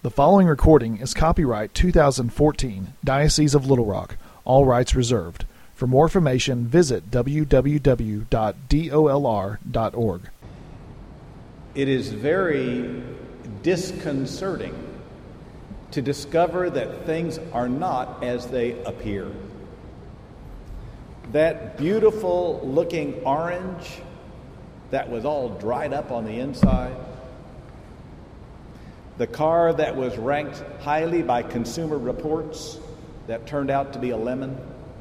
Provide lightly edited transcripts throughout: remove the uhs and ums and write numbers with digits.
The following recording is copyright 2014, Diocese of Little Rock, all rights reserved. For more information, visit www.dolr.org. It is very disconcerting to discover that things are not as they appear. That beautiful looking orange that was all dried up on the inside, the car that was ranked highly by Consumer Reports that turned out to be a lemon.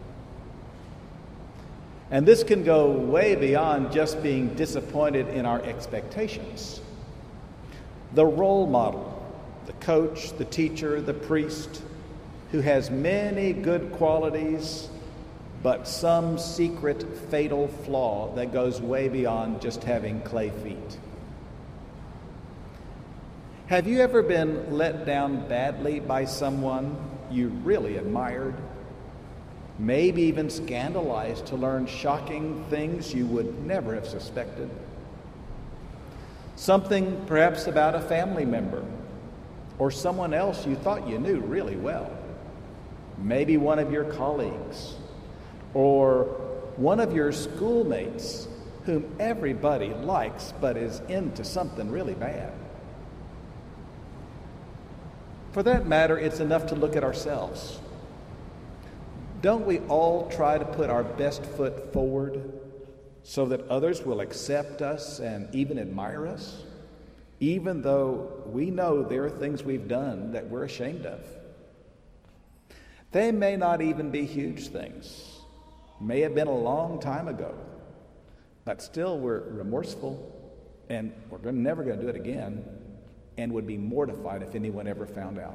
And this can go way beyond just being disappointed in our expectations. The role model, the coach, the teacher, the priest, who has many good qualities, but some secret fatal flaw that goes way beyond just having clay feet. Have you ever been let down badly by someone you really admired? Maybe even scandalized to learn shocking things you would never have suspected? Something perhaps about a family member or someone else you thought you knew really well. Maybe one of your colleagues or one of your schoolmates whom everybody likes but is into something really bad. For that matter, it's enough to look at ourselves. Don't we all try to put our best foot forward so that others will accept us and even admire us, even though we know there are things we've done that we're ashamed of? They may not even be huge things, may have been a long time ago, but still we're remorseful and we're never going to do it again, and would be mortified if anyone ever found out.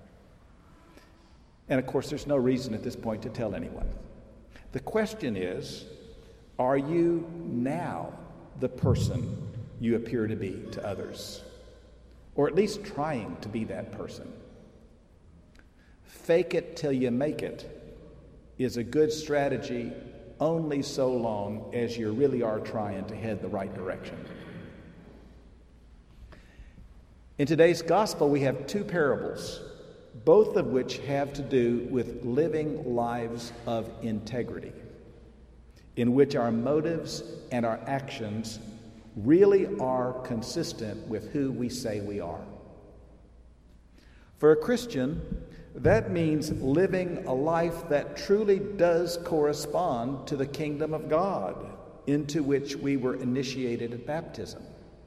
And of course, there's no reason at this point to tell anyone. The question is, are you now the person you appear to be to others? Or at least trying to be that person? Fake it till you make it is a good strategy only so long as you really are trying to head the right direction. In today's gospel, we have two parables, both of which have to do with living lives of integrity, in which our motives and our actions really are consistent with who we say we are. For a Christian, that means living a life that truly does correspond to the kingdom of God, into which we were initiated at baptism.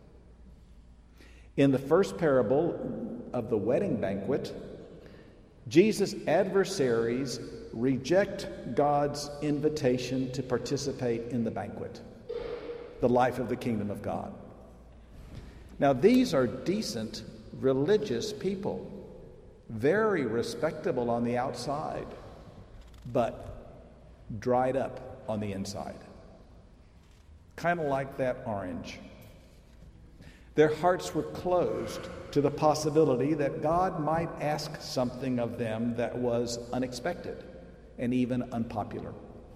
In the first parable of the wedding banquet, Jesus' adversaries reject God's invitation to participate in the banquet, the life of the kingdom of God. Now, these are decent, religious people, very respectable on the outside, but dried up on the inside. Kind of like that orange. Their hearts were closed to the possibility that God might ask something of them that was unexpected and even unpopular.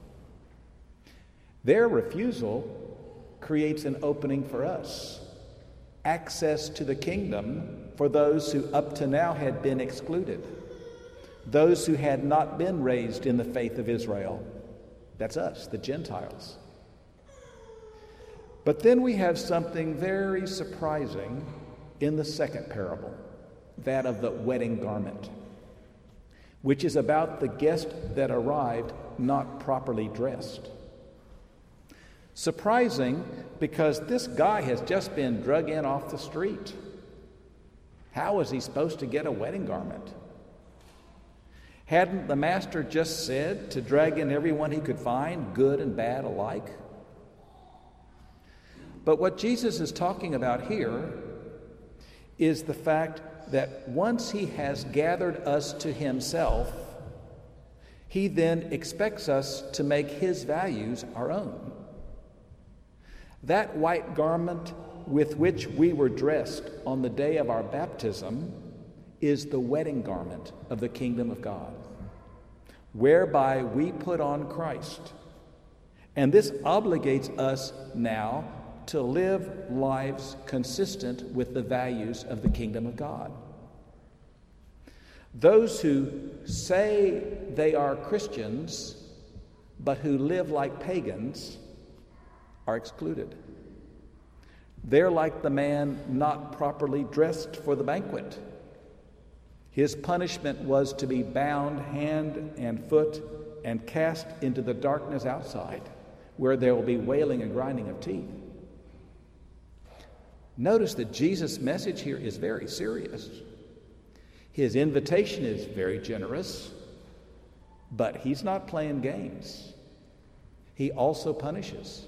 Their refusal creates an opening for us, access to the kingdom for those who up to now had been excluded, those who had not been raised in the faith of Israel. That's us, the Gentiles. But then we have something very surprising in the second parable, that of the wedding garment, which is about the guest that arrived not properly dressed. Surprising because this guy has just been drug in off the street. How is he supposed to get a wedding garment? Hadn't the master just said to drag in everyone he could find, good and bad alike? But what Jesus is talking about here is the fact that once he has gathered us to himself, he then expects us to make his values our own. That white garment with which we were dressed on the day of our baptism is the wedding garment of the kingdom of God, whereby we put on Christ. And this obligates us now to live lives consistent with the values of the kingdom of God. Those who say they are Christians, but who live like pagans, are excluded. They're like the man not properly dressed for the banquet. His punishment was to be bound hand and foot and cast into the darkness outside, where there will be wailing and grinding of teeth. Notice that Jesus' message here is very serious. His invitation is very generous, but he's not playing games. He also punishes.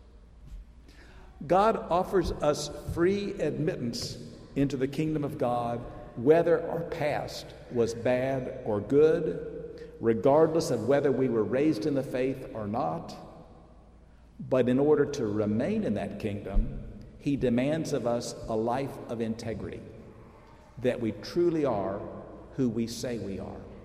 God offers us free admittance into the kingdom of God, whether our past was bad or good, regardless of whether we were raised in the faith or not. But in order to remain in that kingdom, he demands of us a life of integrity, that we truly are who we say we are.